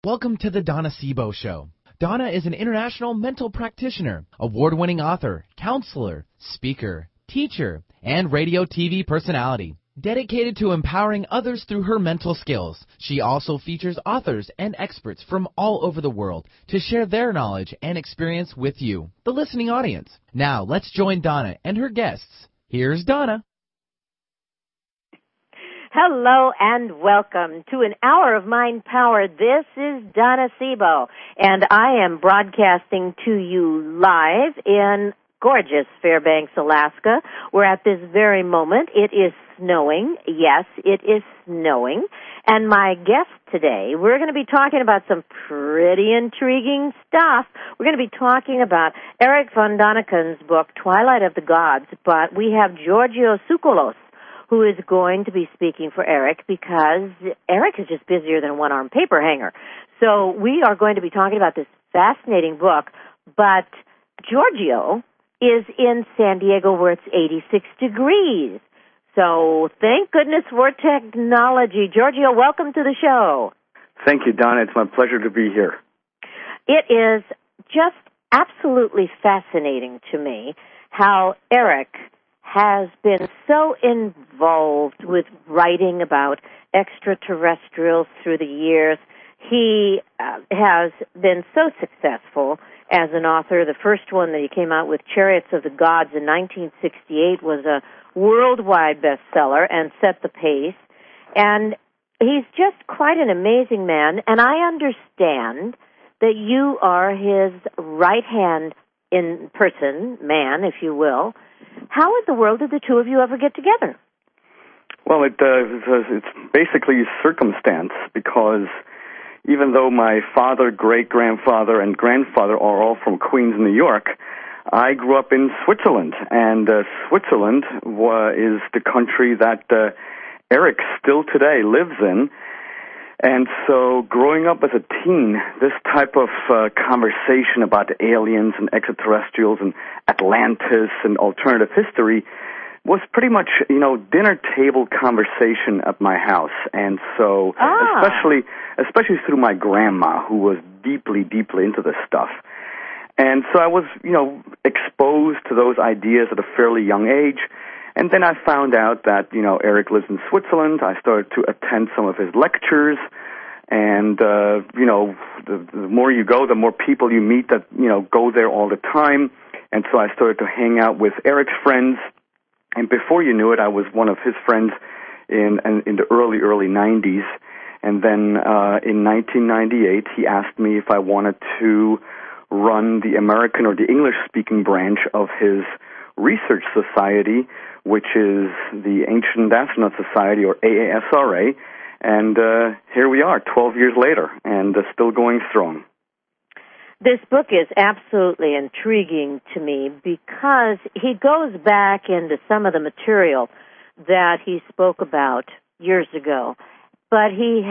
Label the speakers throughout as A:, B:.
A: Welcome to the Donna Sebo Show. Donna is an international mental practitioner, award-winning author, counselor, speaker, teacher, and radio TV personality. Dedicated to empowering others through her mental skills, she also features authors and experts from all over the world to share their knowledge and experience with you, the listening audience. Now, let's join Donna and her guests. Here's Donna.
B: Hello and welcome to an hour of Mind Power. This is Donna Sebo, and I am broadcasting to you live in gorgeous Fairbanks, Alaska, where at this very moment it is snowing. Yes, it is snowing. And my guest today, we're going to be talking about some pretty intriguing stuff. We're going to be talking about Erich von Daniken's book, Twilight of the Gods, but we have Giorgio Tsoukalos, who is going to be speaking for Erich, because Erich is just busier than a one-armed paper hanger. So we are going to be talking about this fascinating book, but Giorgio is in San Diego where it's 86 degrees. So thank goodness for technology. Giorgio, welcome to the show.
C: Thank you, Donna. It's my pleasure to be here.
B: It is just absolutely fascinating to me how Erich has been so involved with writing about extraterrestrials through the years. He has been so successful as an author. The first one that he came out with, Chariots of the Gods, in 1968, was a worldwide bestseller and set the pace. And he's just quite an amazing man. And I understand that you are his right-hand in person, man, if you will. How in the world did the two of you ever get together?
C: Well, it's basically circumstance, because even though my father, great-grandfather, and grandfather are all from Queens, New York, I grew up in Switzerland, and Switzerland is the country that Erich still today lives in. And so growing up as a teen, this type of conversation about aliens and extraterrestrials and Atlantis and alternative history was pretty much, dinner table conversation at my house. And so especially through my grandma, who was deeply, deeply into this stuff. And so I was, exposed to those ideas at a fairly young age. And then I found out that, Erich lives in Switzerland. I started to attend some of his lectures. And, the more you go, the more people you meet that, go there all the time. And so I started to hang out with Erich's friends. And before you knew it, I was one of his friends in the early 90s. And then in 1998, he asked me if I wanted to run the American or the English-speaking branch of his research society, which is the Ancient Astronaut Society, or AASRA, and here we are, 12 years later, and still going strong.
B: This book is absolutely intriguing to me because he goes back into some of the material that he spoke about years ago, but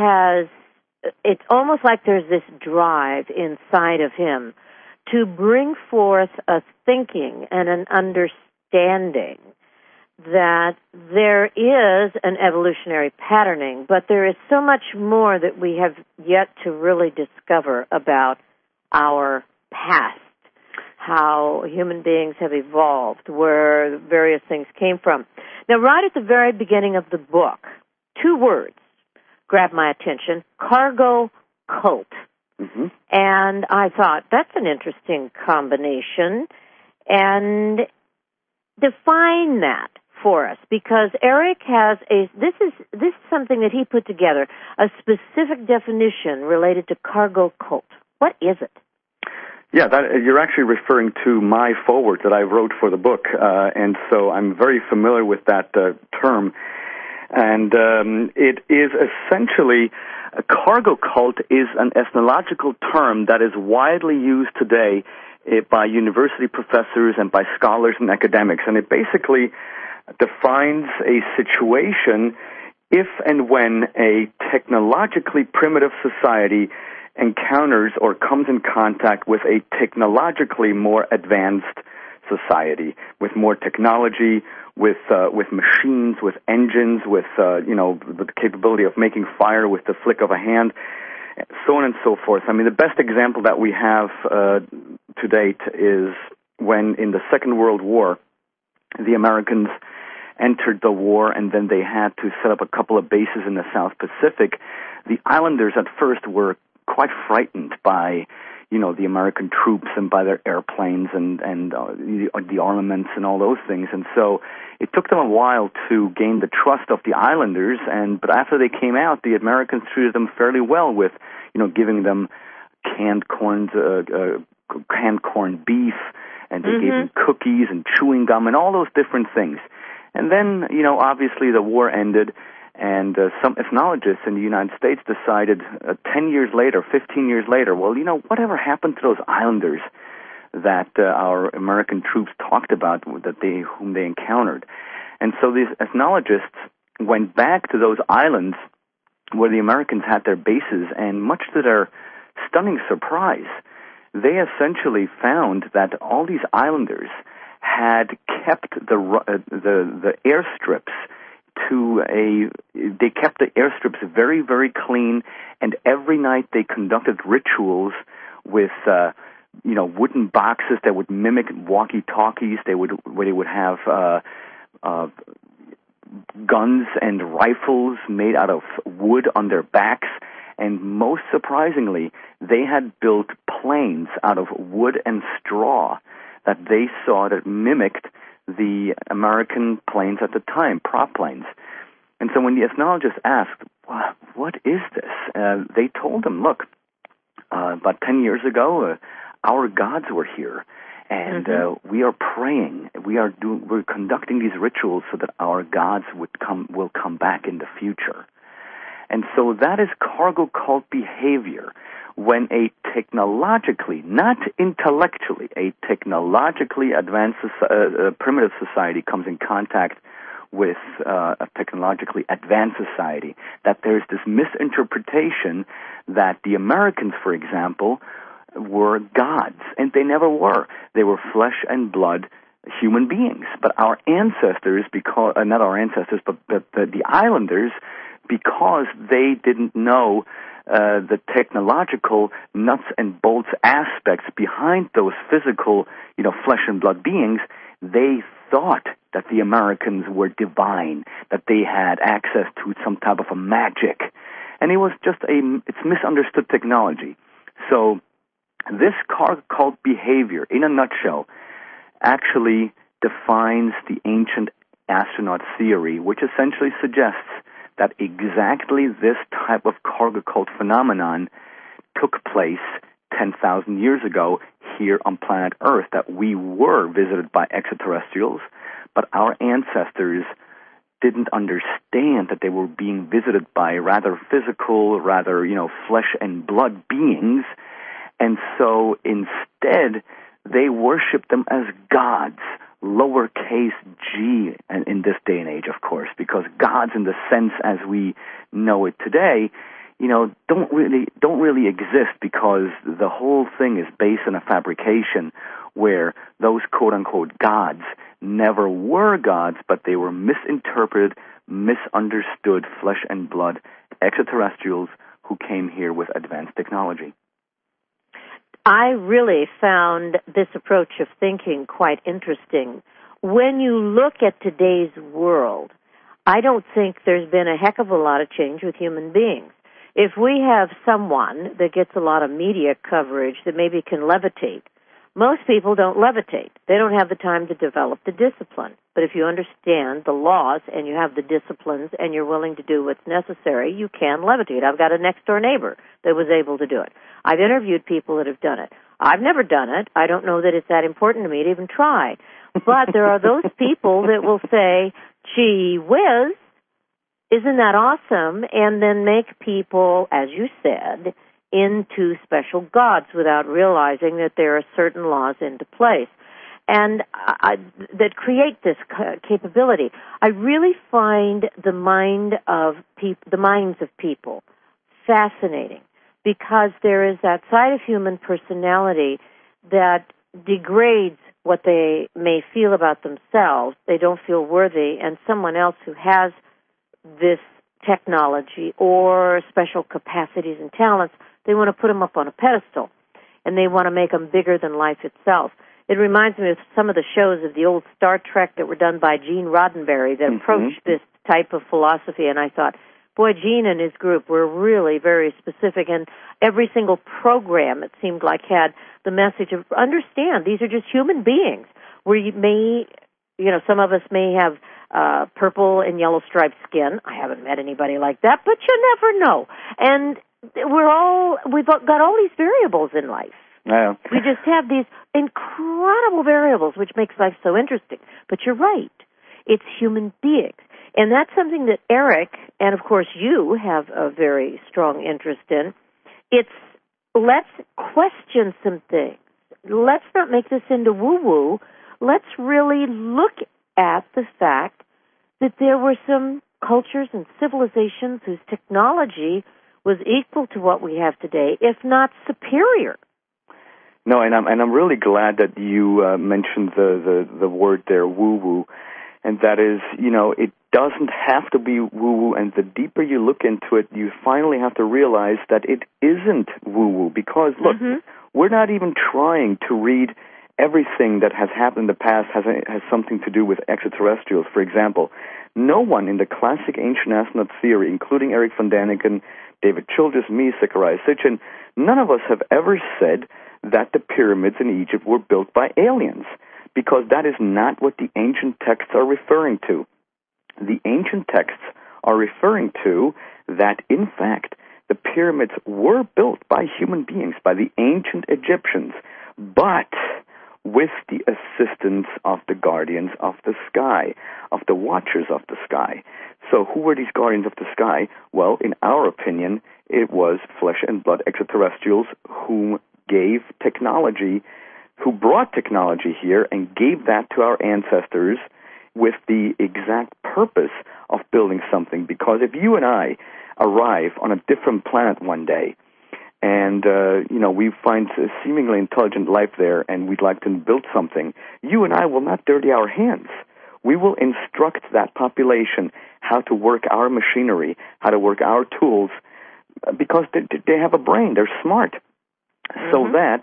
B: it's almost like there's this drive inside of him to bring forth a thinking and an understanding that there is an evolutionary patterning, but there is so much more that we have yet to really discover about our past, how human beings have evolved, where various things came from. Now, right at the very beginning of the book, 2 words grabbed my attention: cargo cult. Mm-hmm. And I thought, that's an interesting combination. And define that for us, because Erich has this is something that he put together, a specific definition related to cargo cult. What is it?
C: Yeah, you're actually referring to my foreword that I wrote for the book, and so I'm very familiar with that term. And it is essentially, a cargo cult is an ethnological term that is widely used today by university professors and by scholars and academics. And it basically defines a situation if and when a technologically primitive society encounters or comes in contact with a technologically more advanced society, with more technology, with machines, with engines, with the capability of making fire with the flick of a hand. so on and so forth. I mean, the best example that we have to date is when in the Second World War, the Americans entered the war, and then they had to set up a couple of bases in the South Pacific. The islanders at first were quite frightened by, the American troops and by their airplanes and the armaments and all those things. And so it took them a while to gain the trust of the islanders. But after they came out, the Americans treated them fairly well with, giving them canned corned beef, and they gave them cookies and chewing gum and all those different things. And then, obviously the war ended, and some ethnologists in the United States decided 10 years later, 15 years later, well, whatever happened to those islanders that our American troops talked about, whom they encountered? And so these ethnologists went back to those islands where the Americans had their bases, and much to their stunning surprise, they essentially found that all these islanders had kept the airstrips they kept the airstrips very, very clean, and every night they conducted rituals with wooden boxes that would mimic walkie-talkies. They would have guns and rifles made out of wood on their backs, and most surprisingly, they had built planes out of wood and straw that they saw that mimicked the American planes at the time, prop planes. And so when the ethnologists asked, what is this? They told them, look, about 10 years ago, our gods were here, and we are praying. We're conducting these rituals so that our gods will come back in the future. And so that is cargo cult behavior. When a technologically, not intellectually, a technologically advanced primitive society comes in contact with a technologically advanced society, that there's this misinterpretation that the Americans, for example, were gods, and they never were. They were flesh and blood human beings. But our ancestors, not our ancestors, but the islanders, because they didn't know the technological nuts and bolts aspects behind those physical, flesh and blood beings, they thought that the Americans were divine, that they had access to some type of a magic. And it was just it's misunderstood technology. So this cargo cult behavior, in a nutshell, actually defines the ancient astronaut theory, which essentially suggests that exactly this type of cargo cult phenomenon took place 10,000 years ago here on planet Earth, that we were visited by extraterrestrials, but our ancestors didn't understand that they were being visited by rather physical, flesh and blood beings, and so instead they worshiped them as gods, lowercase g, in this day and age, of course, because gods in the sense as we know it today, don't really exist, because the whole thing is based on a fabrication where those quote-unquote gods never were gods, but they were misinterpreted, misunderstood flesh and blood extraterrestrials who came here with advanced technology.
B: I really found this approach of thinking quite interesting. When you look at today's world, I don't think there's been a heck of a lot of change with human beings. If we have someone that gets a lot of media coverage that maybe can levitate, most people don't levitate. They don't have the time to develop the discipline. But if you understand the laws and you have the disciplines and you're willing to do what's necessary, you can levitate. I've got a next-door neighbor that was able to do it. I've interviewed people that have done it. I've never done it. I don't know that it's that important to me to even try. But there are those people that will say, gee whiz, isn't that awesome? And then make people, as you said, into special gods without realizing that there are certain laws into place and that create this capability. I really find the minds of people fascinating, because there is that side of human personality that degrades what they may feel about themselves. They don't feel worthy, and someone else who has this technology or special capacities and talents, they want to put them up on a pedestal, and they want to make them bigger than life itself. It reminds me of some of the shows of the old Star Trek that were done by Gene Roddenberry that approached this type of philosophy, and I thought, boy, Gene and his group were really very specific, and every single program, it seemed like, had the message of, understand, these are just human beings. We may, some of us may have purple and yellow striped skin. I haven't met anybody like that, but you never know. And we've got all these variables in life.
C: Yeah.
B: We just have these incredible variables, which makes life so interesting. But you're right. It's human beings. And that's something that Eric, and of course you, have a very strong interest in. It's, let's question some things. Let's not make this into woo-woo. Let's really look at the fact that there were some cultures and civilizations whose technology was equal to what we have today, if not superior.
C: No, and I'm really glad that you mentioned the word there, woo-woo, and that is, it doesn't have to be woo-woo, and the deeper you look into it, you finally have to realize that it isn't woo-woo, because, look, we're not even trying to read everything that has happened in the past has something to do with extraterrestrials. For example, no one in the classic ancient astronaut theory, including Eric von Däniken, David Childress, me, Zecharia Sitchin, none of us have ever said that the pyramids in Egypt were built by aliens, because that is not what the ancient texts are referring to. The ancient texts are referring to that, in fact, the pyramids were built by human beings, by the ancient Egyptians, but with the assistance of the guardians of the sky, of the watchers of the sky. So who were these guardians of the sky? Well, in our opinion, it was flesh and blood extraterrestrials who gave technology, who brought technology here and gave that to our ancestors with the exact purpose of building something. Because if you and I arrive on a different planet one day, and, we find a seemingly intelligent life there, and we'd like to build something, you and I will not dirty our hands. We will instruct that population how to work our machinery, how to work our tools, because they have a brain. They're smart. So that,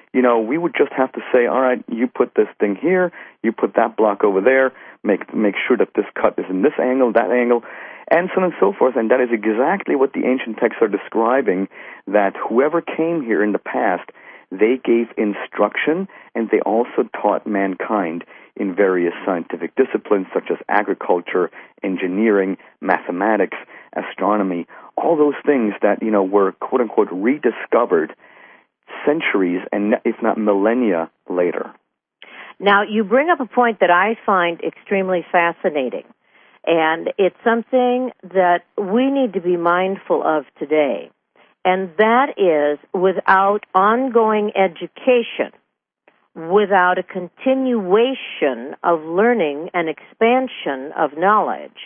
C: we would just have to say, all right, you put this thing here, you put that block over there, make sure that this cut is in this angle, that angle, and so on and so forth. And that is exactly what the ancient texts are describing, that whoever came here in the past, they gave instruction, and they also taught mankind in various scientific disciplines such as agriculture, engineering, mathematics, astronomy, all those things that, were quote-unquote rediscovered centuries and if not millennia later.
B: Now, you bring up a point that I find extremely fascinating, and it's something that we need to be mindful of today, and that is, without ongoing education, without a continuation of learning and expansion of knowledge,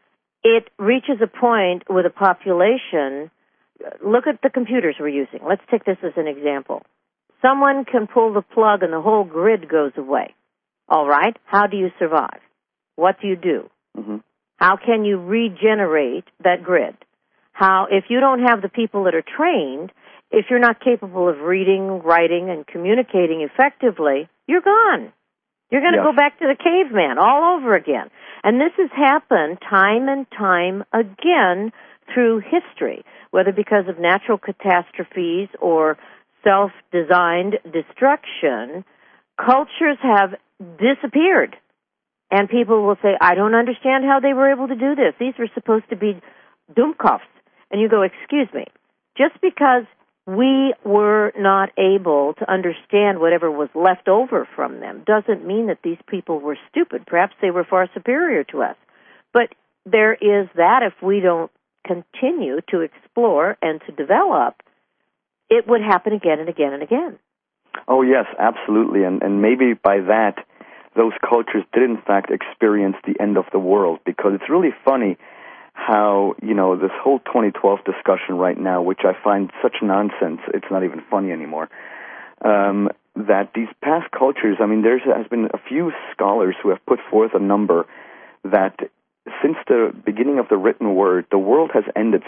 B: it reaches a point with a population. Look at the computers we're using. Let's take this as an example. Someone can pull the plug and the whole grid goes away. All right? How do you survive? What do you do? How can you regenerate that grid? If you don't have the people that are trained, if you're not capable of reading, writing, and communicating effectively, you're gone. You're going to go back to the caveman all over again. And this has happened time and time again through history, whether because of natural catastrophes or self-designed destruction. Cultures have disappeared. And people will say, I don't understand how they were able to do this. These were supposed to be Dummkopfs. And you go, excuse me, just because we were not able to understand whatever was left over from them doesn't mean that these people were stupid. Perhaps they were far superior to us. But there is that if we don't continue to explore and to develop, it would happen again and again and again.
C: Oh, yes, absolutely. And maybe by that, those cultures did, in fact, experience the end of the world, because it's really funny how, this whole 2012 discussion right now, which I find such nonsense, it's not even funny anymore, that these past cultures, there has been a few scholars who have put forth a number that since the beginning of the written word, the world has ended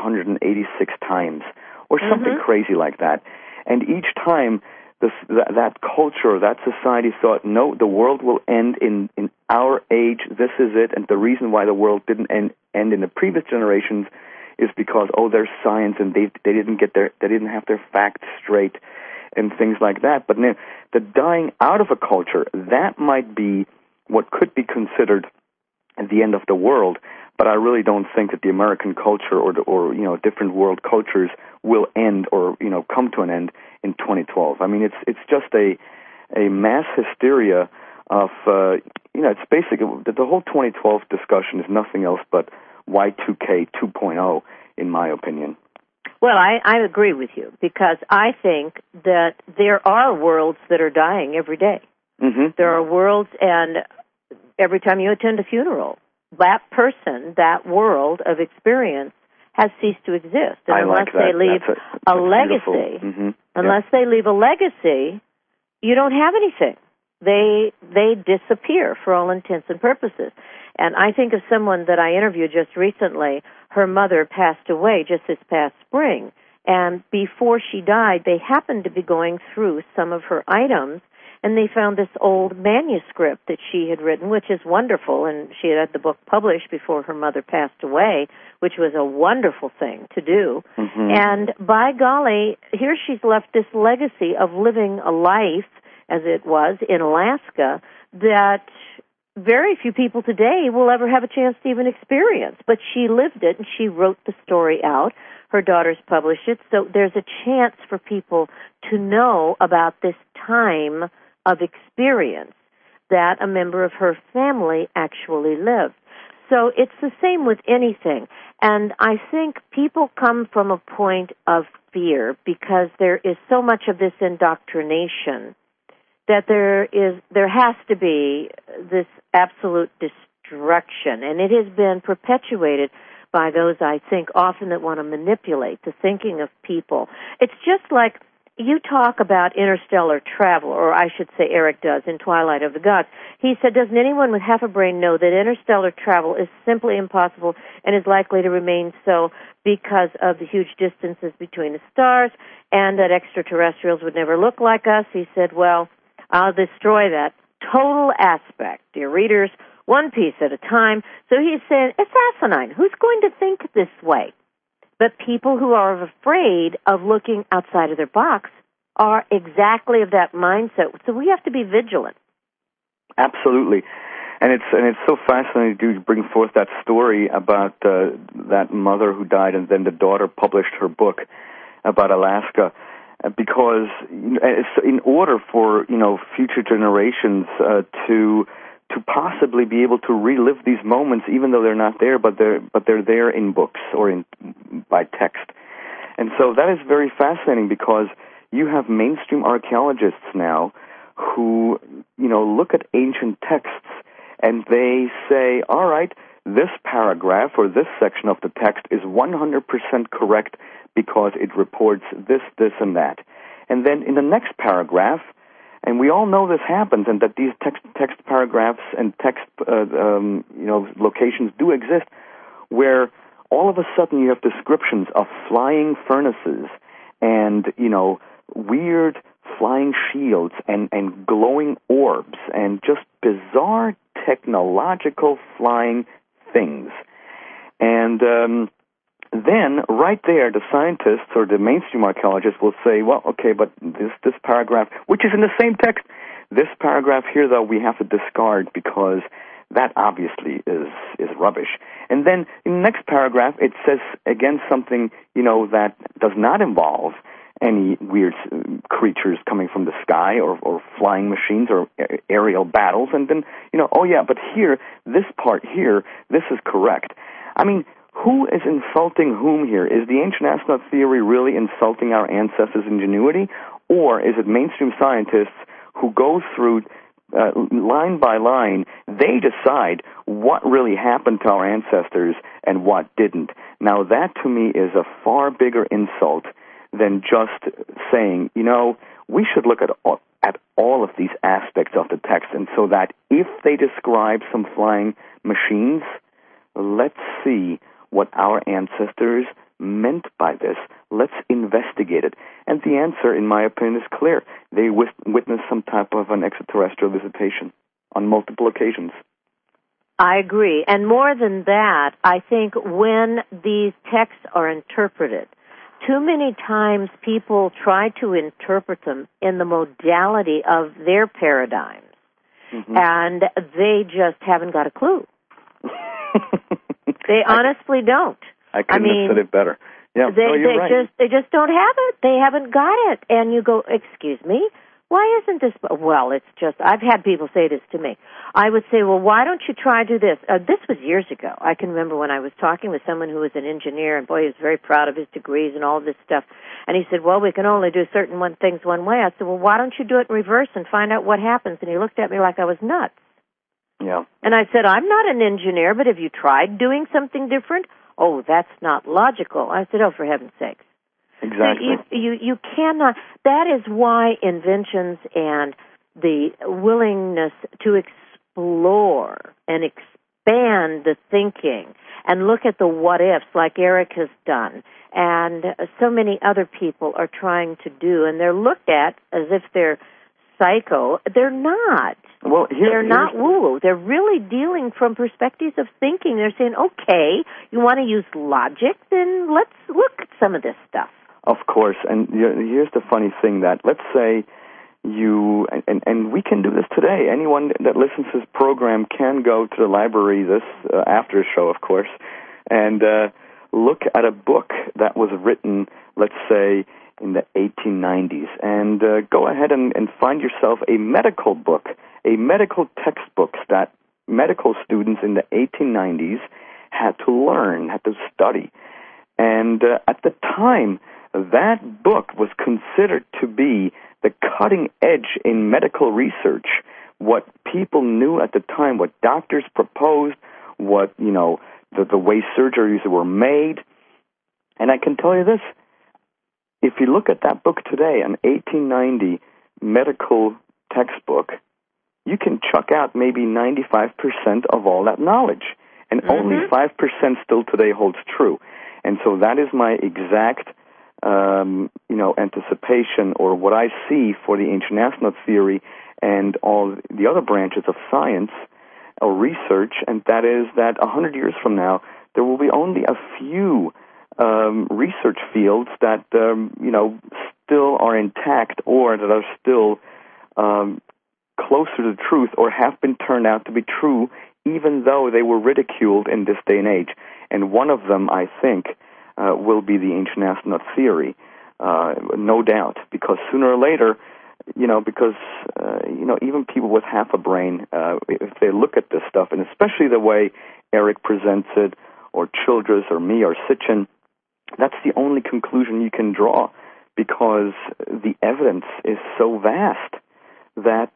C: 786 times, or something crazy like that. And each time, that culture, that society thought, no, the world will end in our age. This is it. And the reason why the world didn't end in the previous generations is because, there's science, and they didn't have their facts straight, and things like that. But the dying out of a culture, that might be what could be considered the end of the world. But I really don't think that the American culture or different world cultures will end or come to an end in 2012. I mean, it's just a mass hysteria of it's basically the whole 2012 discussion is nothing else but Y2K 2.0, in my opinion.
B: Well, I agree with you, because I think that there are worlds that are dying every day. Mm-hmm. There are worlds, and every time you attend a funeral, that person, that world of experience has ceased to exist. And unless they leave a legacy, unless they leave a legacy, you don't have anything. They disappear for all intents and purposes. And I think of someone that I interviewed just recently. Her mother passed away just this past spring, and before she died, they happened to be going through some of her items, and they found this old manuscript that she had written, which is wonderful, and she had the book published before her mother passed away, which was a wonderful thing to do. Mm-hmm. And by golly, here she's left this legacy of living a life, as it was, in Alaska, that very few people today will ever have a chance to even experience. But she lived it, and she wrote the story out. Her daughters published it, so there's a chance for people to know about this time of experience that a member of her family actually lived. So it's the same with anything. And I think people come from a point of fear because there is so much of this indoctrination that there has to be this absolute destruction. And it has been perpetuated by those, I think, often that want to manipulate the thinking of people. It's just like you talk about interstellar travel, or I should say Eric does in Twilight of the Gods. He said, doesn't anyone with half a brain know that interstellar travel is simply impossible and is likely to remain so because of the huge distances between the stars, and that extraterrestrials would never look like us? He said, well, I'll destroy that total aspect, dear readers, one piece at a time. So he's saying, it's asinine. Who's going to think this way? But people who are afraid of looking outside of their box are exactly of that mindset. So we have to be vigilant.
C: Absolutely. And it's so fascinating to bring forth that story about that mother who died, and then the daughter published her book about Alaska. Because in order for future generations to possibly be able to relive these moments, even though they're not there, but they're there in books or by text. And so that is very fascinating, because you have mainstream archaeologists now who look at ancient texts and they say, all right, this paragraph or this section of the text is 100% correct because it reports this, and that. And then in the next paragraph, and we all know this happens, and that these text paragraphs and text locations do exist, where all of a sudden you have descriptions of flying furnaces and weird flying shields and glowing orbs and just bizarre technological flying things. And then, right there, the scientists or the mainstream archaeologists will say, well, okay, but this paragraph, which is in the same text, this paragraph here, though, we have to discard because that obviously is rubbish. And then in the next paragraph, it says, again, something, that does not involve any weird creatures coming from the sky or flying machines or aerial battles. And then, oh, yeah, but here, this part here, this is correct. I mean, who is insulting whom here? Is the ancient astronaut theory really insulting our ancestors' ingenuity? Or is it mainstream scientists who go through line by line, they decide what really happened to our ancestors and what didn't? Now, that to me is a far bigger insult than just saying, we should look at all of these aspects of the text, and so that if they describe some flying machines, let's see what our ancestors meant by this. Let's investigate it. And the answer, in my opinion, is clear. They witnessed some type of an extraterrestrial visitation on multiple occasions.
B: I agree. And more than that, I think when these texts are interpreted, too many times people try to interpret them in the modality of their paradigms, and they just haven't got a clue. They honestly don't.
C: I couldn't have said it better. Yeah, you're right.
B: They just don't have it. They haven't got it. And you go, excuse me, why isn't this? Well, it's just, I've had people say this to me. I would say, well, why don't you try to do this? This was years ago. I can remember when I was talking with someone who was an engineer, and boy, he was very proud of his degrees and all this stuff. And he said, well, we can only do certain things one way. I said, well, why don't you do it in reverse and find out what happens? And he looked at me like I was nuts.
C: Yeah.
B: And I said, I'm not an engineer, but have you tried doing something different? Oh, that's not logical. I said, oh, for heaven's sakes.
C: Exactly.
B: So you cannot. That is why inventions and the willingness to explore and expand the thinking and look at the what ifs, like Eric has done, and so many other people are trying to do, and they're looked at as if they're psycho. They're not.
C: Well,
B: they're not woo-woo. They're really dealing from perspectives of thinking. They're saying, okay, you want to use logic, then let's look at some of this stuff.
C: Of course, and here's the funny thing, that let's say you, and we can do this today. Anyone that listens to this program can go to the library this after the show, of course, and look at a book that was written, let's say, in the 1890s, and go ahead and find yourself a medical book, a medical textbook that medical students in the 1890s had to learn, had to study. And at the time, that book was considered to be the cutting edge in medical research. What people knew at the time, what doctors proposed, what, the way surgeries were made. And I can tell you this, if you look at that book today, an 1890 medical textbook, you can chuck out maybe 95% of all that knowledge. And only 5% still today holds true. And so that is my exact anticipation, or what I see for the ancient astronaut theory and all the other branches of science or research, and that is that 100 years from now, there will be only a few research fields that, still are intact, or that are still closer to the truth, or have been turned out to be true, even though they were ridiculed in this day and age. And one of them, I think, will be the ancient astronaut theory, no doubt, because sooner or later, even people with half a brain, if they look at this stuff, and especially the way Eric presents it, or Childress, or me, or Sitchin, that's the only conclusion you can draw, because the evidence is so vast that,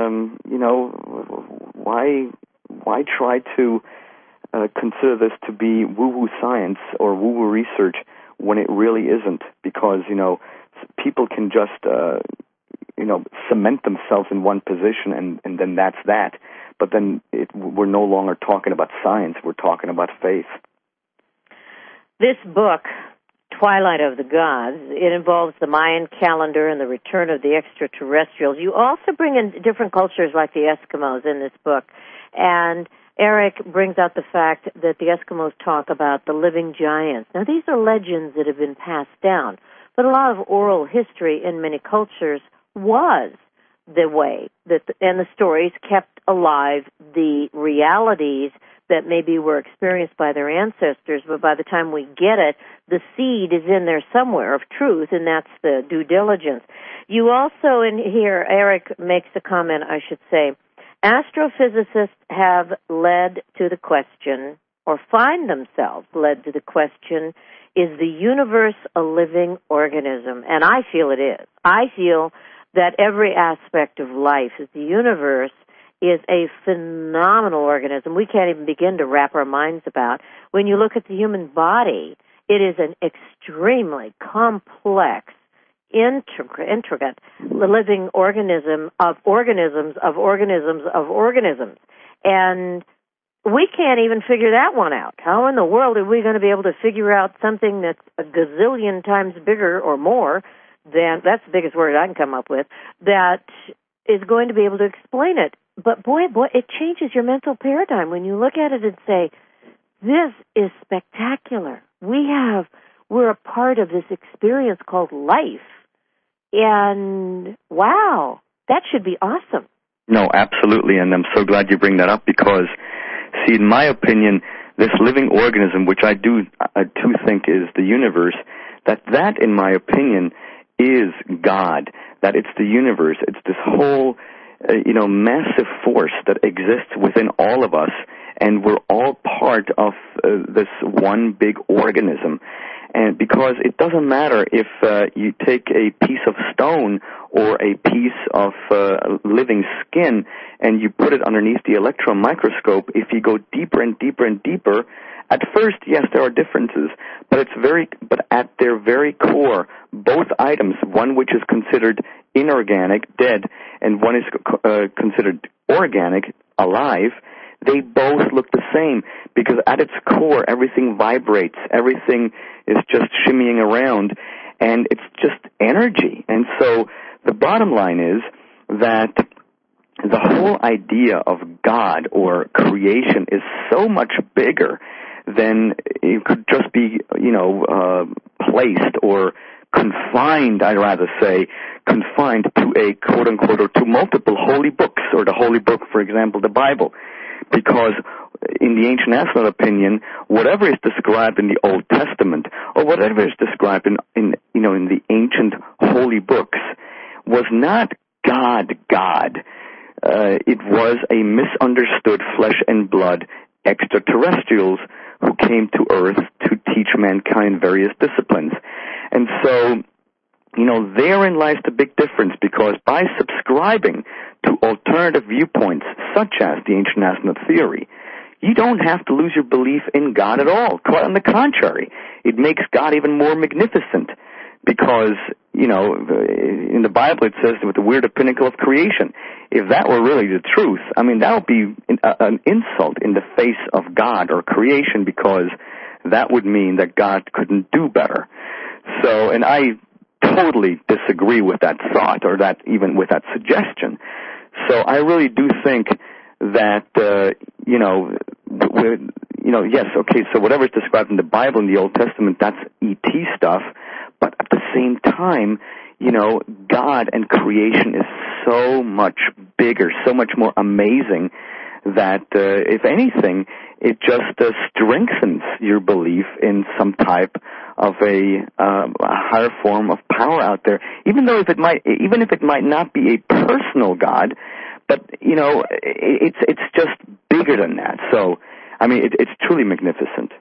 C: why try to consider this to be woo-woo science or woo-woo research when it really isn't? Because, people can just, cement themselves in one position, and then that's that. But then we're no longer talking about science, we're talking about faith.
B: This book, Twilight of the Gods, it involves the Mayan calendar and the return of the extraterrestrials. You also bring in different cultures like the Eskimos in this book. And Eric brings out the fact that the Eskimos talk about the living giants. Now, these are legends that have been passed down, but a lot of oral history in many cultures was the way that, and the stories kept alive the realities that maybe were experienced by their ancestors, but by the time we get it, the seed is in there somewhere of truth, and that's the due diligence. You also, in here, Eric makes a comment, I should say, astrophysicists have led to the question, or find themselves led to the question, is the universe a living organism? And I feel it is. I feel that every aspect of life, the universe, is a phenomenal organism we can't even begin to wrap our minds about. When you look at the human body, it is an extremely complex, intricate living organism of organisms of organisms of organisms. And we can't even figure that one out. How in the world are we going to be able to figure out something that's a gazillion times bigger or more than, that's the biggest word I can come up with, that is going to be able to explain it? But boy, it changes your mental paradigm when you look at it and say, this is spectacular. We're a part of this experience called life. And wow, that should be awesome.
C: No, absolutely, and I'm so glad you bring that up because, see, in my opinion, this living organism, which I too think is the universe, that in my opinion is God, that it's the universe, it's this whole, massive force that exists within all of us, and we're all part of this one big organism. And because it doesn't matter if you take a piece of stone or a piece of living skin and you put it underneath the electron microscope, if you go deeper and deeper and deeper, at first, yes, there are differences, but at their very core, both items, one which is considered inorganic, dead, and one is considered organic, alive, they both look the same because at its core, everything vibrates, everything is just shimmying around, and it's just energy. And so the bottom line is that the whole idea of God or creation is so much bigger than it could just be, placed or confined, I'd rather say, confined to a quote-unquote or to multiple holy books, or the holy book, for example, the Bible. Because in the ancient national opinion, whatever is described in the Old Testament or whatever is described in the ancient holy books was not God. It was a misunderstood flesh and blood extraterrestrials who came to Earth to teach mankind various disciplines. And so, therein lies the big difference, because by subscribing to alternative viewpoints, such as the ancient national theory, you don't have to lose your belief in God at all. Quite on the contrary, it makes God even more magnificent, because, in the Bible it says with the weird pinnacle of creation. If that were really the truth, that would be an insult in the face of God or creation, because that would mean that God couldn't do better. So, and I totally disagree with that thought, or that even with that suggestion. So I really do think that, yes, okay, so whatever is described in the Bible and the Old Testament, that's ET stuff, but at the same time, God and creation is so much bigger, so much more amazing that, if anything, it just strengthens your belief in some type of a higher form of power out there. Even if it might not be a personal God, but it's just bigger than that. So, it's truly magnificent.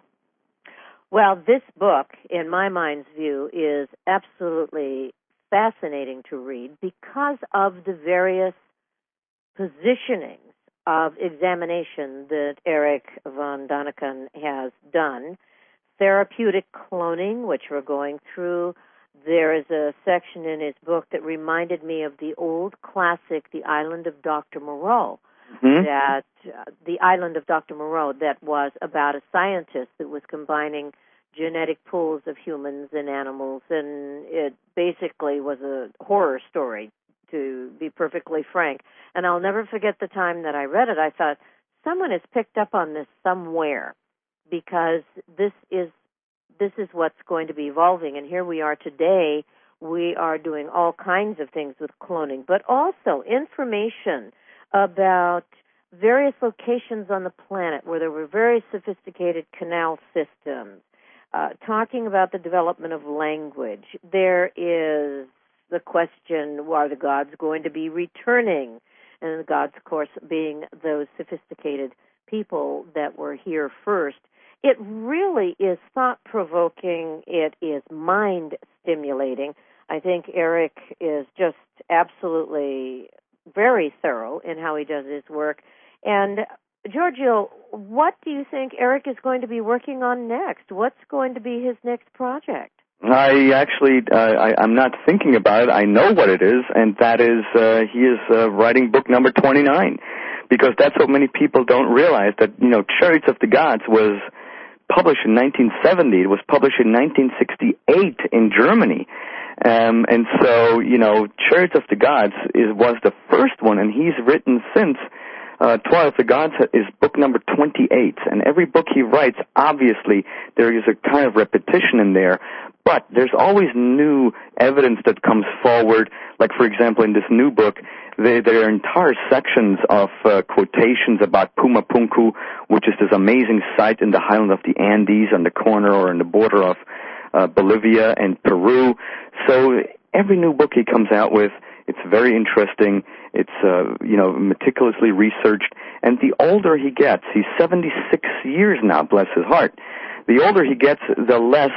B: Well, this book, in my mind's view, is absolutely fascinating to read because of the various positionings of examination that Eric von Daniken has done. Therapeutic cloning, which we're going through. There is a section in his book that reminded me of the old classic, The Island of Dr. Moreau.
C: Mm-hmm.
B: That The Island of Dr. Moreau, that was about a scientist that was combining genetic pools of humans and animals, and it basically was a horror story, to be perfectly frank. And I'll never forget the time that I read it. I thought, someone has picked up on this somewhere, because this is what's going to be evolving. And here we are today. We are doing all kinds of things with cloning, but also information about various locations on the planet where there were very sophisticated canal systems, talking about the development of language. There is the question, are the gods going to be returning? And the gods, of course, being those sophisticated people that were here first. It really is thought-provoking. It is mind-stimulating. I think Eric is just absolutely very thorough in how he does his work. And, Giorgio, what do you think Eric is going to be working on next? What's going to be his next project?
C: I'm not thinking about it. I know what it is, and that is he is writing book number 29, because that's what many people don't realize, that, Chariots of the Gods was published in 1970. It was published in 1968 in Germany. And so, Chariots of the Gods was the first one, and he's written since. Twilight of the Gods is book number 28, and every book he writes, obviously, there is a kind of repetition in there, but there's always new evidence that comes forward. Like, for example, in this new book, there are entire sections of quotations about Puma Punku, which is this amazing site in the highland of the Andes on the corner or in the border of Bolivia and Peru. So every new book he comes out with, it's very interesting. It's, meticulously researched. And the older he gets, he's 76 years now, bless his heart. The older he gets, the less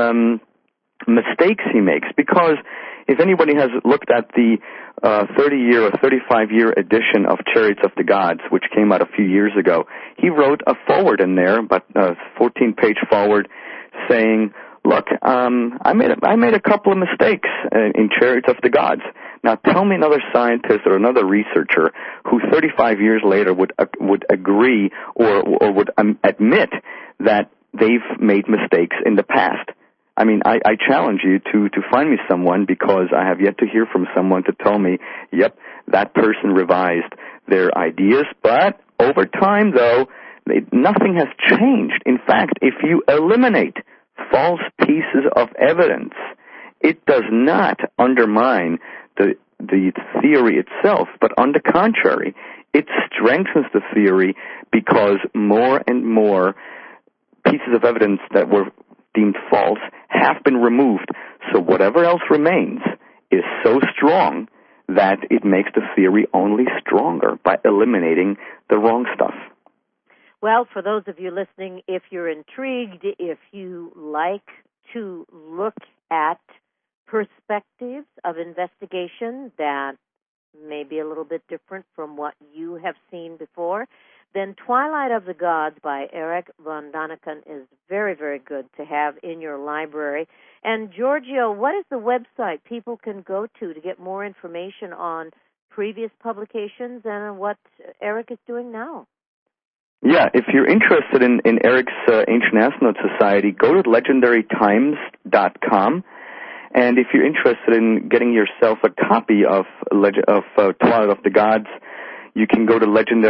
C: mistakes he makes. Because if anybody has looked at the 30-year or 35-year edition of Chariots of the Gods, which came out a few years ago, he wrote a foreword in there, but a 14-page foreword, saying, look, I made a couple of mistakes in Chariots of the Gods. Now tell me another scientist or another researcher who 35 years later would agree or would admit that they've made mistakes in the past. I mean, I challenge you to find me someone, because I have yet to hear from someone to tell me, yep, that person revised their ideas. But over time, though, nothing has changed. In fact, if you eliminate false pieces of evidence, it does not undermine the theory itself, but on the contrary, it strengthens the theory, because more and more pieces of evidence that were deemed false have been removed. So whatever else remains is so strong that it makes the theory only stronger by eliminating the wrong stuff.
B: Well, for those of you listening, if you're intrigued, if you like to look at perspectives of investigation that may be a little bit different from what you have seen before, then Twilight of the Gods by Erich von Däniken is very, very good to have in your library. And Giorgio, what is the website people can go to get more information on previous publications and what Erich is doing now?
C: Yeah, if you're interested in Erich's Ancient Astronaut Society, go to legendarytimes.com. And if you're interested in getting yourself a copy of Twilight of the Gods, you can go to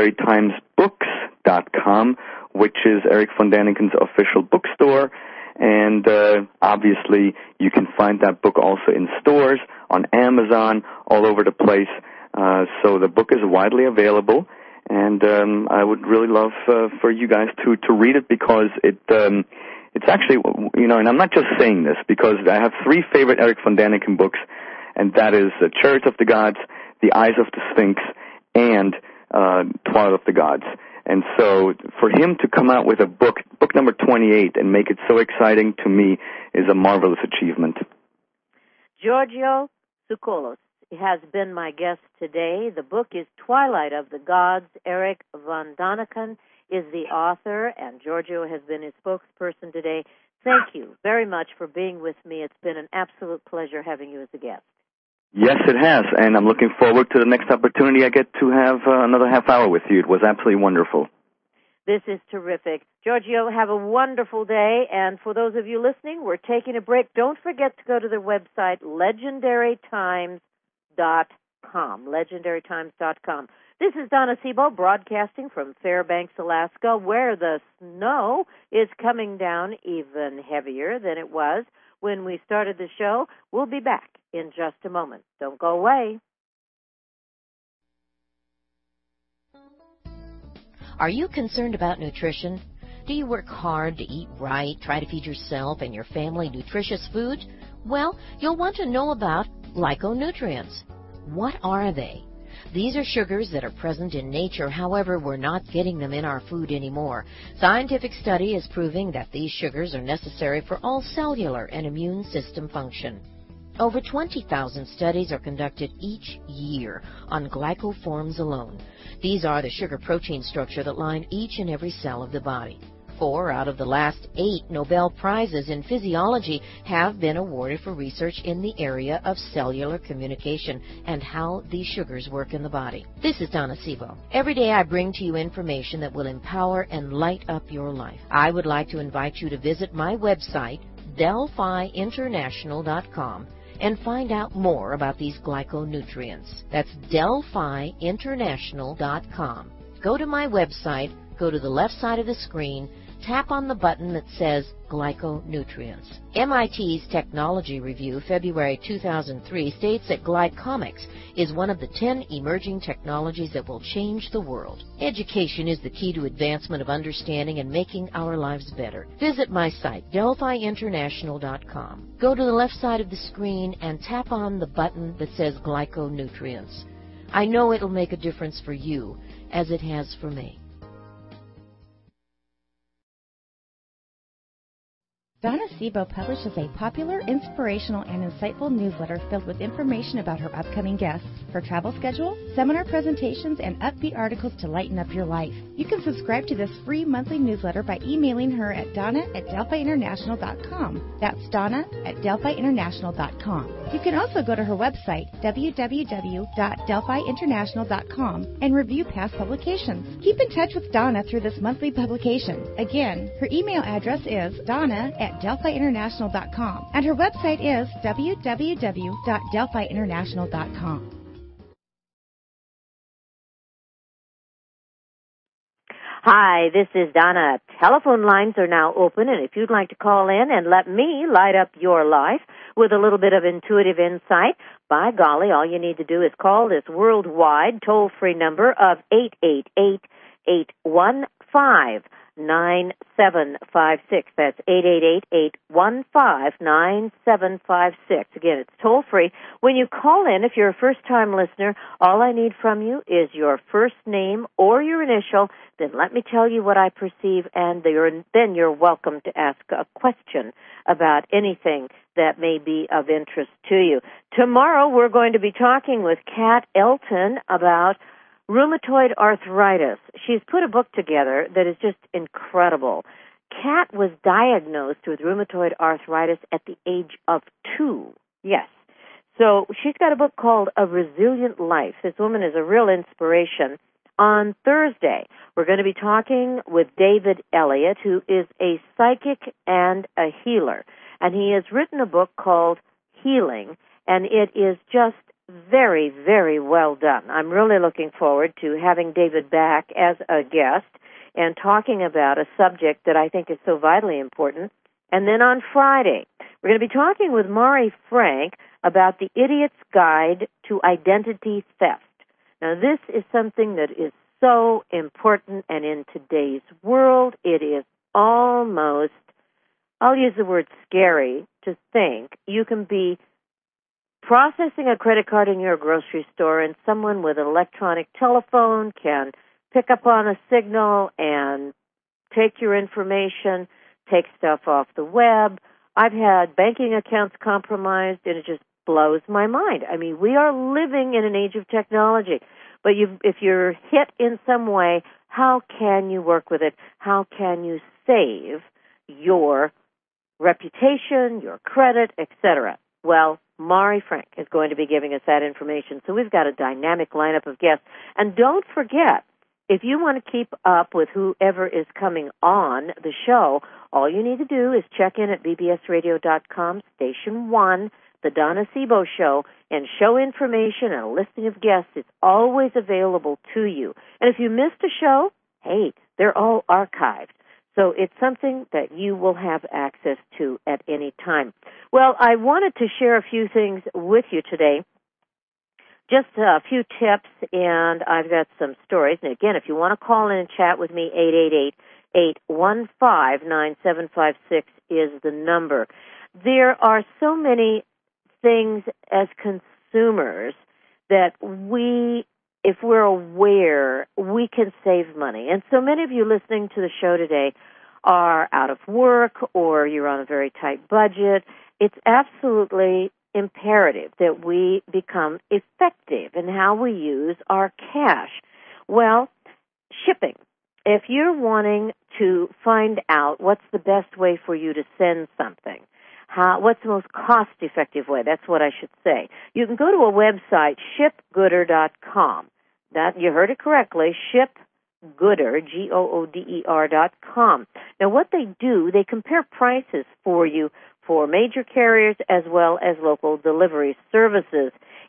C: legendarytimesbooks.com, which is Erich von Däniken's official bookstore. And obviously, you can find that book also in stores, on Amazon, all over the place. So the book is widely available. And I would really love for you guys to read it, because it's actually, and I'm not just saying this, because I have three favorite Erich von Däniken books, and that is Chariots of the Gods, The Eyes of the Sphinx, and Twilight of the Gods. And so for him to come out with a book number 28, and make it so exciting, to me, is a marvelous achievement.
B: Giorgio Tsoukalos has been my guest today. The book is Twilight of the Gods. Erich von Däniken is the author, and Giorgio has been his spokesperson today. Thank you very much for being with me. It's been an absolute pleasure having you as a guest.
C: Yes, it has, and I'm looking forward to the next opportunity I get to have another half hour with you. It was absolutely wonderful.
B: This is terrific. Giorgio, have a wonderful day, and for those of you listening, we're taking a break. Don't forget to go to their website, legendarytimes.com, legendarytimes.com. This is Donna Sebo broadcasting from Fairbanks, Alaska, where the snow is coming down even heavier than it was when we started the show. We'll be back in just a moment. Don't go away.
D: Are you concerned about nutrition? Do you work hard to eat right, try to feed yourself and your family nutritious food? Well, you'll want to know about glyconutrients. What are they? These are sugars that are present in nature, however, we're not getting them in our food anymore. Scientific study is proving that these sugars are necessary for all cellular and immune system function. Over 20,000 studies are conducted each year on glycoforms alone. These are the sugar protein structure that line each and every cell of the body. 4 out of the last 8 Nobel Prizes in physiology have been awarded for research in the area of cellular communication and how these sugars work in the body. This is Donna Sebo. Every day I bring to you information that will empower and light up your life. I would like to invite you to visit my website, DelphiInternational.com, and find out more about these glyconutrients. That's DelphiInternational.com. Go to my website, go to the left side of the screen, tap on the button that says Glyconutrients. MIT's Technology Review, February 2003, states that glycomics is one of the 10 emerging technologies that will change the world. Education is the key to advancement of understanding and making our lives better. Visit my site, DelphiInternational.com. Go to the left side of the screen and tap on the button that says Glyconutrients. I know it'll make a difference for you, as it has for me.
E: Donna Sebo publishes a popular, inspirational, and insightful newsletter filled with information about her upcoming guests, her travel schedule, seminar presentations, and upbeat articles to lighten up your life. You can subscribe to this free monthly newsletter by emailing her at donna@delphiinternational.com. That's donna@delphiinternational.com. You can also go to her website, www.delphiinternational.com, and review past publications. Keep in touch with Donna through this monthly publication. Again, her email address is donna@delphiinternational.com, and her website is www.delphiinternational.com.
B: Hi, this is Donna. Telephone lines are now open, and if you'd like to call in and let me light up your life with a little bit of intuitive insight, by golly, all you need to do is call this worldwide toll-free number of 888-815-9756. That's 888-815-9756. Again, it's toll-free. When you call in, if you're a first-time listener, all I need from you is your first name or your initial. Then let me tell you what I perceive, and then you're welcome to ask a question about anything that may be of interest to you. Tomorrow we're going to be talking with Kat Elton about rheumatoid arthritis. She's put a book together that is just incredible. Kat was diagnosed with rheumatoid arthritis at the age of 2. Yes. So she's got a book called A Resilient Life. This woman is a real inspiration. On Thursday, we're going to be talking with David Elliott, who is a psychic and a healer. And he has written a book called Healing, and it is just very, very well done. I'm really looking forward to having David back as a guest and talking about a subject that I think is so vitally important. And then on Friday, we're going to be talking with Mari Frank about the Idiot's Guide to Identity Theft. Now, this is something that is so important, and in today's world, it is almost, I'll use the word scary, to think you can be processing a credit card in your grocery store and someone with an electronic telephone can pick up on a signal and take your information, take stuff off the web. I've had banking accounts compromised, and it just blows my mind. I mean, we are living in an age of technology, but if you're hit in some way, how can you work with it? How can you save your reputation, your credit, etc.? Well, Mari Frank is going to be giving us that information. So we've got a dynamic lineup of guests. And don't forget, if you want to keep up with whoever is coming on the show, all you need to do is check in at bbsradio.com, Station 1, The Donna Sebo Show, and show information and a listing of guests. It's always available to you. And if you missed a show, hey, they're all archived. So it's something that you will have access to at any time. Well, I wanted to share a few things with you today, just a few tips, and I've got some stories. And again, if you want to call in and chat with me, 888-815-9756 is the number. There are so many things as consumers that if we're aware, we can save money. And so many of you listening to the show today are out of work or you're on a very tight budget. It's absolutely imperative that we become effective in how we use our cash. Well, shipping. if you're wanting to find out what's the best way for you to send something, what's the most cost-effective way, that's what I should say, you can go to a website, shipgooder.com. That, you heard it correctly, shipgooder, GOODER.com. Now, what they do, they compare prices for you for major carriers as well as local delivery services.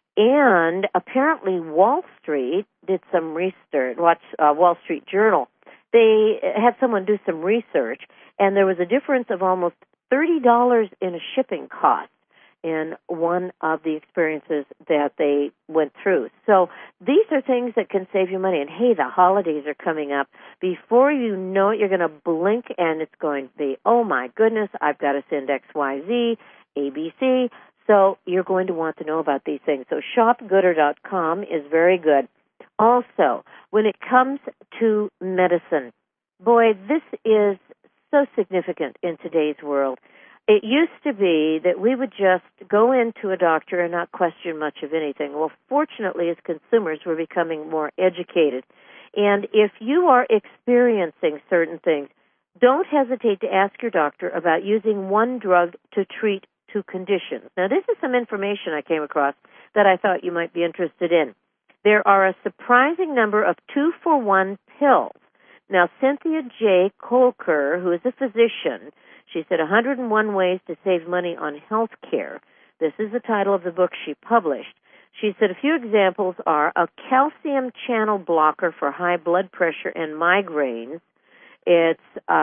B: And apparently Wall Street did some research, Wall Street Journal. They had someone do some research, and there was a difference of almost $30 in a shipping cost in one of the experiences that they went through. So these are things that can save you money. And, hey, the holidays are coming up. Before you know it, you're going to blink, and it's going to be, oh, my goodness, I've got to send XYZ, ABC. So you're going to want to know about these things. So shopgooder.com is very good. Also, when it comes to medicine, boy, this is so significant in today's world. It used to be that we would just go into a doctor and not question much of anything. Well, fortunately, as consumers, we're becoming more educated. And if you are experiencing certain things, don't hesitate to ask your doctor about using one drug to treat two conditions. Now, this is some information I came across that I thought you might be interested in. There are a surprising number of 2-for-1 pills. Now, Cynthia J. Kolker, who is a physician, she said 101 Ways to Save Money on Health Care. This is the title of the book she published. She said a few examples are a calcium channel blocker for high blood pressure and migraines. It's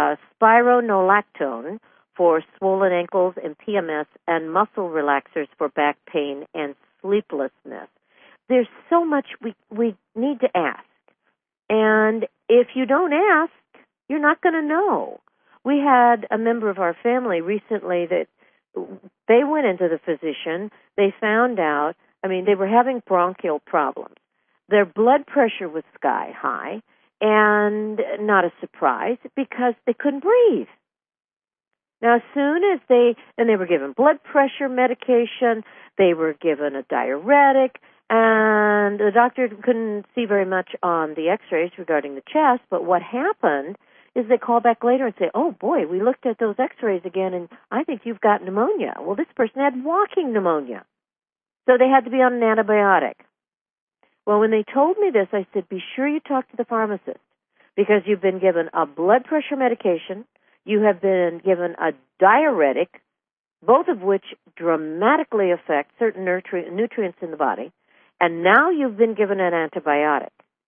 B: spironolactone for swollen ankles and PMS, and muscle relaxers for back pain and sleeplessness. There's so much we need to ask. And if you don't ask, you're not going to know. We had a member of our family recently that they went into the physician. They found out, they were having bronchial problems. Their blood pressure was sky high, and not a surprise because they couldn't breathe. Now, as soon as they were given blood pressure medication, they were given a diuretic, and the doctor couldn't see very much on the x-rays regarding the chest, but what happened is they call back later and say, oh, boy, we looked at those x-rays again, and I think you've got pneumonia. Well, this person had walking pneumonia, so they had to be on an antibiotic. Well, when they told me this, I said, be sure you talk to the pharmacist, because you've been given a blood pressure medication, you have been given a diuretic, both of which dramatically affect certain nutrients in the body, and now you've been given an antibiotic.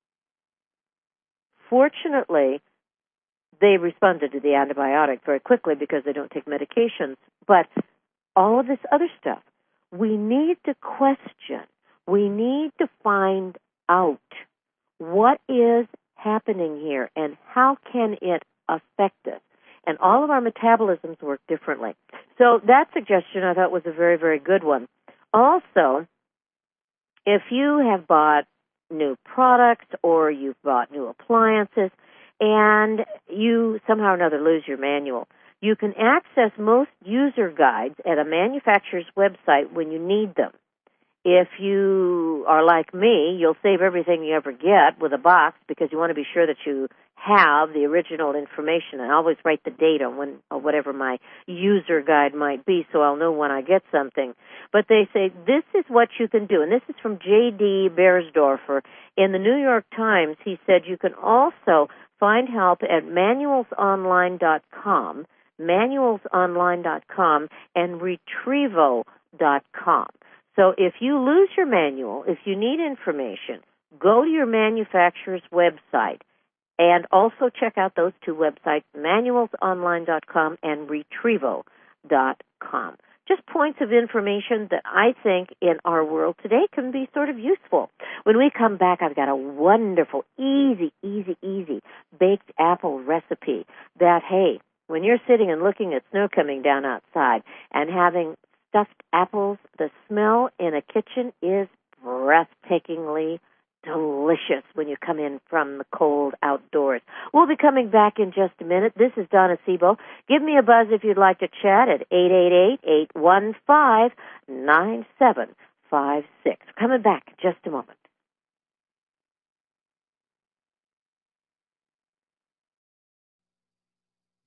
B: Fortunately, they responded to the antibiotic very quickly because they don't take medications. But all of this other stuff, we need to question. We need to find out what is happening here and how can it affect us. And all of our metabolisms work differently. So that suggestion I thought was a very, very good one. Also, if you have bought new products or you've bought new appliances and you somehow or another lose your manual, you can access most user guides at a manufacturer's website when you need them. If you are like me, you'll save everything you ever get with a box because you want to be sure that you have the original information. And I always write the date on whatever my user guide might be so I'll know when I get something. But they say this is what you can do. And this is from J.D. Beresdorfer. In the New York Times, he said you can also find help at manualsonline.com, and retrievo.com. So if you lose your manual, if you need information, go to your manufacturer's website and also check out those two websites, manualsonline.com and retrievo.com. Just points of information that I think in our world today can be sort of useful. When we come back, I've got a wonderful, easy baked apple recipe that, hey, when you're sitting and looking at snow coming down outside and having stuffed apples, the smell in a kitchen is breathtakingly delicious when you come in from the cold outdoors. We'll be coming back in just a minute. This is Donna Sebo. Give me a buzz if you'd like to chat at 888-815-9756. Coming back in just a moment.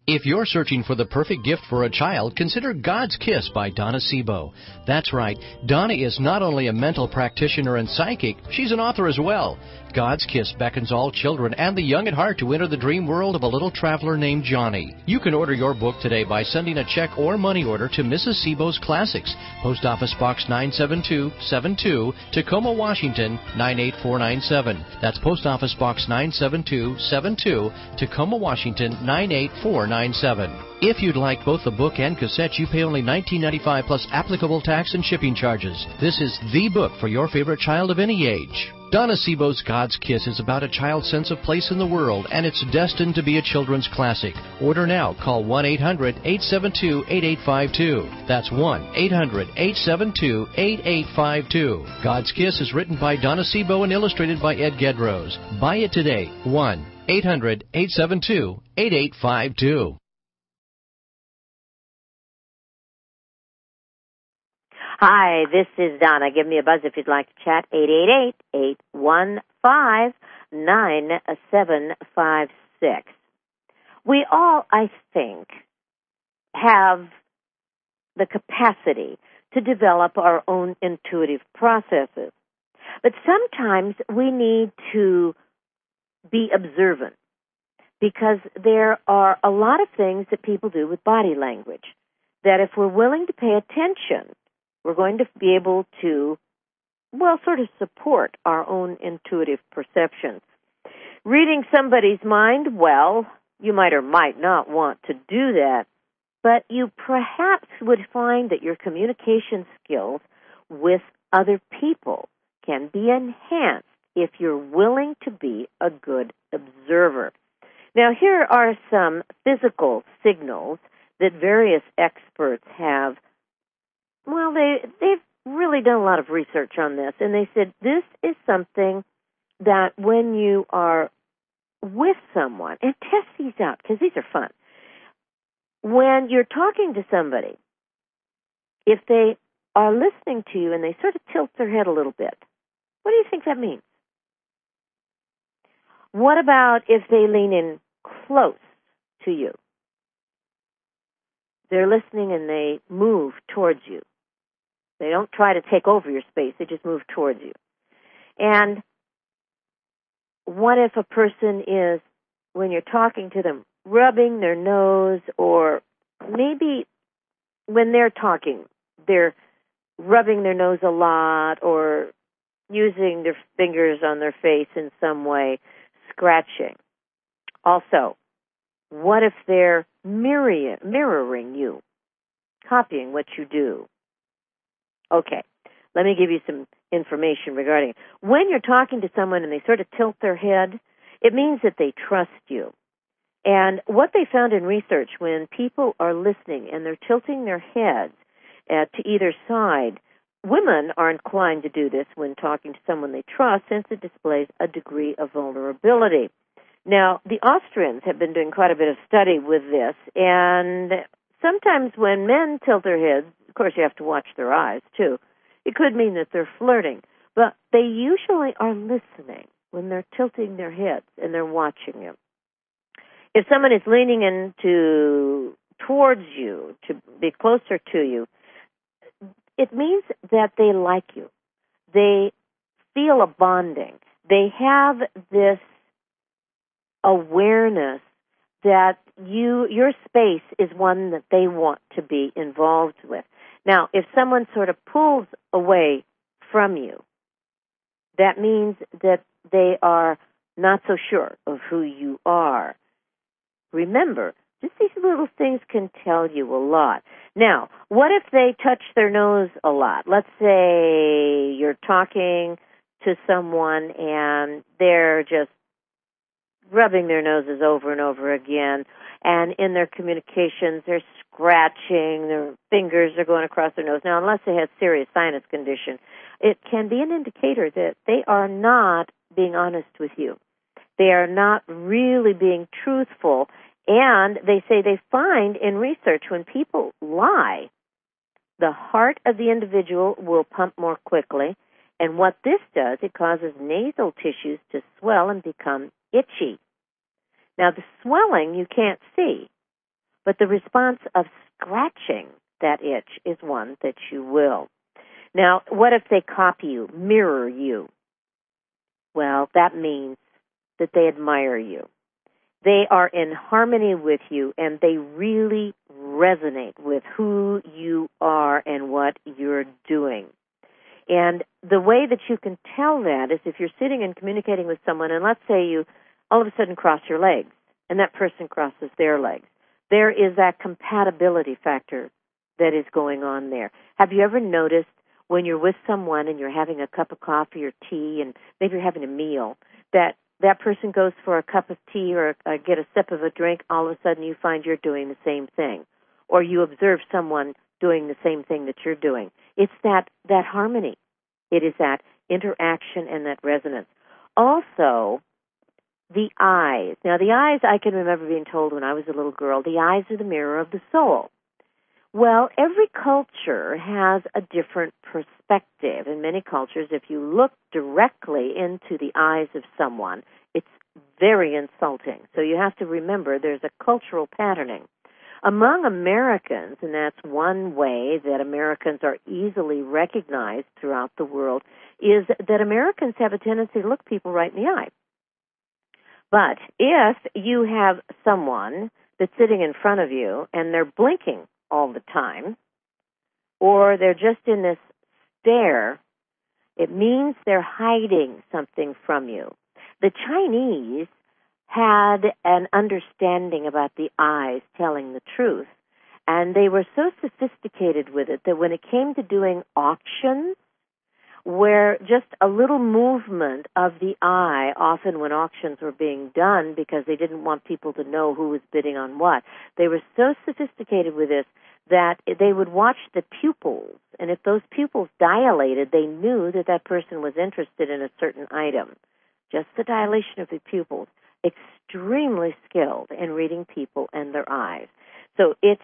F: If you're searching for the perfect gift for a child, consider God's Kiss by Donna Sebo. That's right, Donna is not only a mental practitioner and psychic, she's an author as well. God's Kiss beckons all children and the young at heart to enter the dream world of a little traveler named Johnny. You can order your book today by sending a check or money order to Mrs. Sebo's Classics, Post Office Box 97272, Tacoma, Washington 98497. That's Post Office Box 97272, Tacoma, Washington 98497. If you'd like both the book and cassette, you pay only $19.95 plus applicable tax and shipping charges. This is the book for your favorite child of any age. Donna Sebo's God's Kiss is about a child's sense of place in the world, and it's destined to be a children's classic. Order now. Call 1-800-872-8852. That's 1-800-872-8852. God's Kiss is written by Donna Sebo and illustrated by Ed Gedrose. Buy it today. 1-800-872-8852.
B: Hi, this is Donna. Give me a buzz if you'd like to chat. 888-815-9756. We all, I think, have the capacity to develop our own intuitive processes. But sometimes we need to be observant because there are a lot of things that people do with body language that if we're willing to pay attention, we're going to be able to, sort of support our own intuitive perceptions. Reading somebody's mind, you might or might not want to do that, but you perhaps would find that your communication skills with other people can be enhanced if you're willing to be a good observer. Now, here are some physical signals that various experts have. They've really done a lot of research on this, and they said this is something that when you are with someone, and test these out because these are fun. When you're talking to somebody, if they are listening to you and they sort of tilt their head a little bit, what do you think that means? What about if they lean in close to you? They're listening and they move towards you. They don't try to take over your space. They just move towards you. And what if a person is, when you're talking to them, rubbing their nose, or maybe when they're talking, they're rubbing their nose a lot or using their fingers on their face in some way, scratching. Also, what if they're mirroring you, copying what you do? Okay, let me give you some information regarding it. When you're talking to someone and they sort of tilt their head, it means that they trust you. And what they found in research, when people are listening and they're tilting their heads to either side, women are inclined to do this when talking to someone they trust, since it displays a degree of vulnerability. Now, the Austrians have been doing quite a bit of study with this, and sometimes when men tilt their heads, of course you have to watch their eyes too, it could mean that they're flirting, but they usually are listening when they're tilting their heads and they're watching you. If someone is leaning towards you, to be closer to you, it means that they like you. They feel a bonding. They have this awareness that your space is one that they want to be involved with. Now, if someone sort of pulls away from you, that means that they are not so sure of who you are. Remember, just these little things can tell you a lot. Now, what if they touch their nose a lot? Let's say you're talking to someone and they're just rubbing their noses over and over again, and in their communications they're scratching, their fingers are going across their nose. Now, unless they have serious sinus condition, it can be an indicator that they are not being honest with you. They are not really being truthful, and they say they find in research when people lie, the heart of the individual will pump more quickly, and what this does, it causes nasal tissues to swell and become itchy. Now, the swelling you can't see, But the response of scratching that itch is one that you will. Now, what if they copy you, mirror you? Well, that means that they admire you. They are in harmony with you, and they really resonate with who you are and what you're doing. And the way that you can tell that is if you're sitting and communicating with someone, and let's say you all of a sudden cross your legs, and that person crosses their legs. There is that compatibility factor that is going on there. Have you ever noticed when you're with someone and you're having a cup of coffee or tea, and maybe you're having a meal, that person goes for a cup of tea or get a sip of a drink, all of a sudden you find you're doing the same thing. Or you observe someone doing the same thing that you're doing. It's that harmony. It is that interaction and that resonance. Also, the eyes. Now, the eyes, I can remember being told when I was a little girl, the eyes are the mirror of the soul. Well, every culture has a different perspective. In many cultures, if you look directly into the eyes of someone, it's very insulting. So you have to remember there's a cultural patterning. Among Americans, and that's one way that Americans are easily recognized throughout the world, is that Americans have a tendency to look people right in the eye. But if you have someone that's sitting in front of you and they're blinking all the time, or they're just in this stare, it means they're hiding something from you. The Chinese had an understanding about the eyes telling the truth, and they were so sophisticated with it that when it came to doing auctions, where just a little movement of the eye, often when auctions were being done because they didn't want people to know who was bidding on what, they were so sophisticated with this that they would watch the pupils, and if those pupils dilated, they knew that that person was interested in a certain item. Just the dilation of the pupils. Extremely skilled in reading people and their eyes. So it's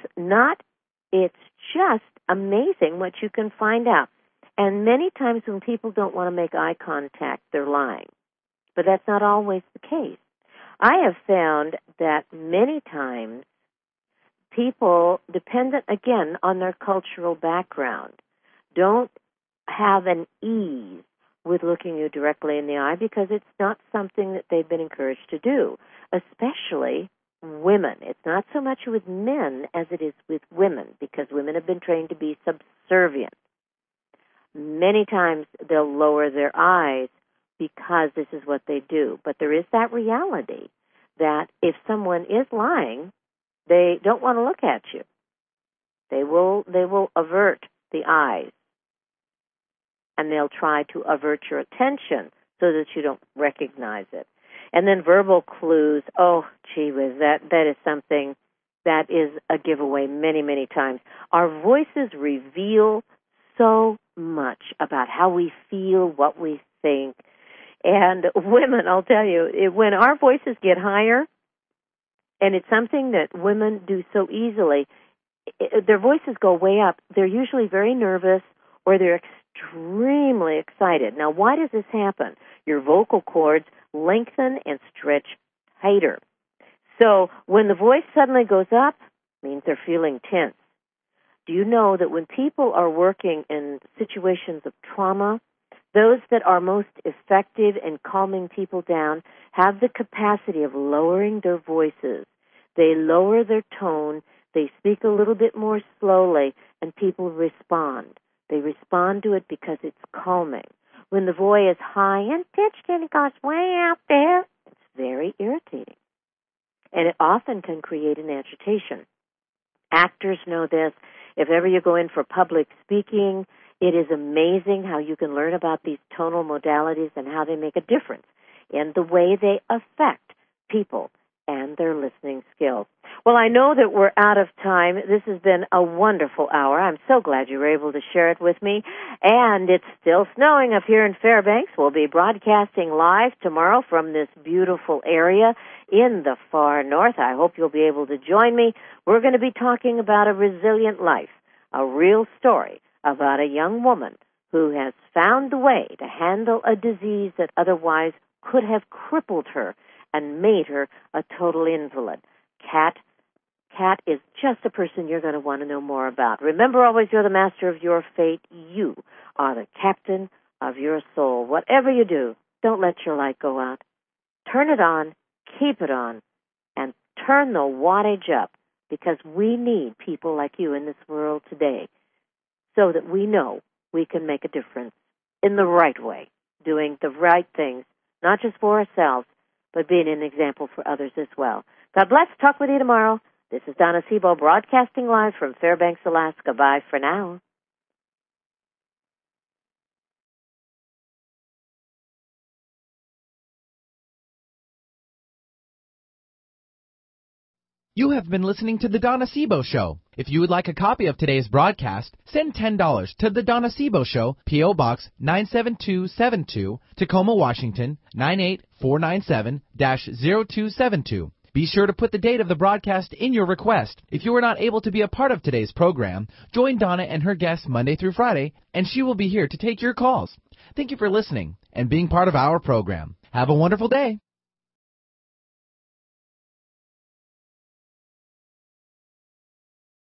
B: just amazing what you can find out. And many times when people don't want to make eye contact, they're lying. But that's not always the case. I have found that many times people, dependent, again, on their cultural background, don't have an ease with looking you directly in the eye because it's not something that they've been encouraged to do, especially women. It's not so much with men as it is with women because women have been trained to be subservient. Many times they'll lower their eyes because this is what they do. But there is that reality that if someone is lying, they don't want to look at you. They will avert the eyes. And they'll try to avert your attention so that you don't recognize it. And then verbal clues, oh, gee whiz, that is something that is a giveaway many, many times. Our voices reveal so much about how we feel, what we think. And women, I'll tell you, when our voices get higher, and it's something that women do so easily, their voices go way up. They're usually very nervous or they're extremely excited. Now, why does this happen? Your vocal cords lengthen and stretch tighter. So when the voice suddenly goes up, it means they're feeling tense. Do you know that when people are working in situations of trauma, those that are most effective in calming people down have the capacity of lowering their voices. They lower their tone, they speak a little bit more slowly, and people respond. They respond to it because it's calming. When the voice is high and pitched and it goes way out there, it's very irritating. And it often can create an agitation. Actors know this. If ever you go in for public speaking, it is amazing how you can learn about these tonal modalities and how they make a difference in the way they affect people and their listening skills. Well, I know that we're out of time. This has been a wonderful hour. I'm so glad you were able to share it with me. And it's still snowing up here in Fairbanks. We'll be broadcasting live tomorrow from this beautiful area in the far north. I hope you'll be able to join me. We're going to be talking about a resilient life, a real story about a young woman who has found the way to handle a disease that otherwise could have crippled her and made her a total invalid. Kat Kat is just a person you're going to want to know more about. Remember always, you're the master of your fate. You are the captain of your soul. Whatever you do, don't let your light go out. Turn it on, keep it on, and turn the wattage up, because we need people like you in this world today so that we know we can make a difference in the right way, doing the right things, not just for ourselves, but being an example for others as well. God bless. Talk with you tomorrow. This is Donna Sebo broadcasting live from Fairbanks, Alaska. Bye for now.
A: You have been listening to The Donna Sebo Show. If you would like a copy of today's broadcast, send $10 to The Donna Sebo Show, P.O. Box 97272, Tacoma, Washington, 98497-0272. Be sure to put the date of the broadcast in your request. If you are not able to be a part of today's program, join Donna and her guests Monday through Friday, and she will be here to take your calls. Thank you for listening and being part of our program. Have a wonderful day.